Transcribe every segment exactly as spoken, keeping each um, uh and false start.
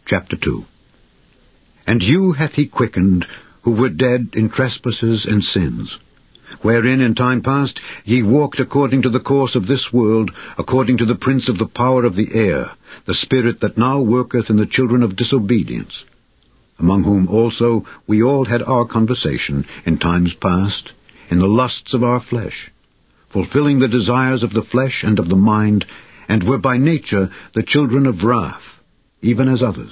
chapter two. And you hath he quickened, who were dead in trespasses and sins, wherein in time past ye walked according to the course of this world, according to the prince of the power of the air, the spirit that now worketh in the children of disobedience, among whom also we all had our conversation in times past, in the lusts of our flesh, fulfilling the desires of the flesh and of the mind, and were by nature the children of wrath, even as others.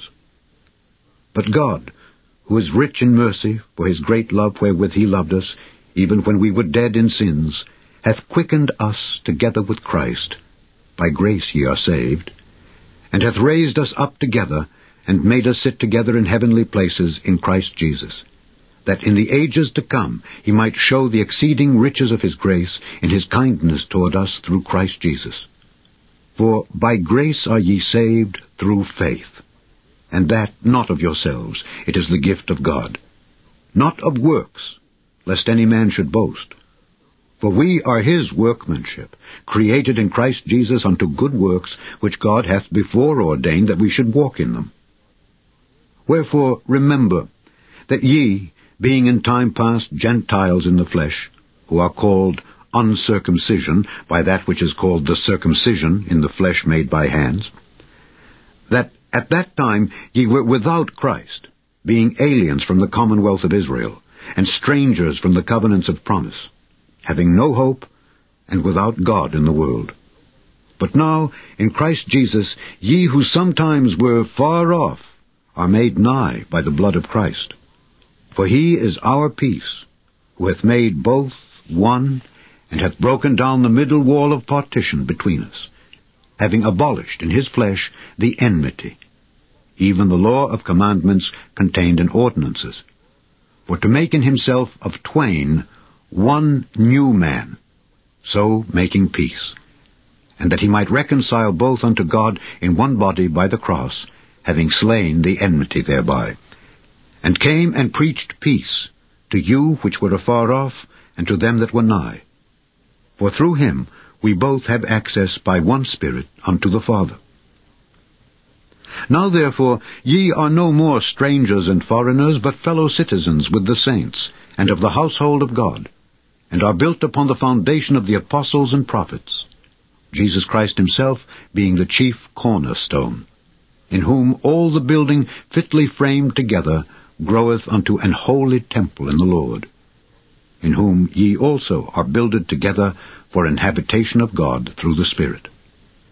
But God, who is rich in mercy, for his great love wherewith he loved us, even when we were dead in sins, hath quickened us together with Christ. By grace ye are saved, and hath raised us up together, and made us sit together in heavenly places in Christ Jesus, that in the ages to come he might show the exceeding riches of his grace in his kindness toward us through Christ Jesus. For by grace are ye saved through faith, and that not of yourselves, it is the gift of God, not of works, lest any man should boast. For we are his workmanship, created in Christ Jesus unto good works, which God hath before ordained that we should walk in them. Wherefore remember that ye, being in time past Gentiles in the flesh, who are called uncircumcision by that which is called the circumcision in the flesh made by hands, that at that time ye were without Christ, being aliens from the commonwealth of Israel, and strangers from the covenants of promise, having no hope, and without God in the world. But now, in Christ Jesus, ye who sometimes were far off are made nigh by the blood of Christ. For he is our peace, who hath made both one, and hath broken down the middle wall of partition between us, having abolished in his flesh the enmity, even the law of commandments contained in ordinances, for to make in himself of twain one new man, so making peace, and that he might reconcile both unto God in one body by the cross, having slain the enmity thereby, and came and preached peace to you which were afar off, and to them that were nigh. For through him we both have access by one Spirit unto the Father. Now therefore ye are no more strangers and foreigners, but fellow citizens with the saints, and of the household of God, and are built upon the foundation of the apostles and prophets, Jesus Christ himself being the chief cornerstone, in whom all the building fitly framed together groweth unto an holy temple in the Lord, in whom ye also are builded together for an habitation of God through the Spirit.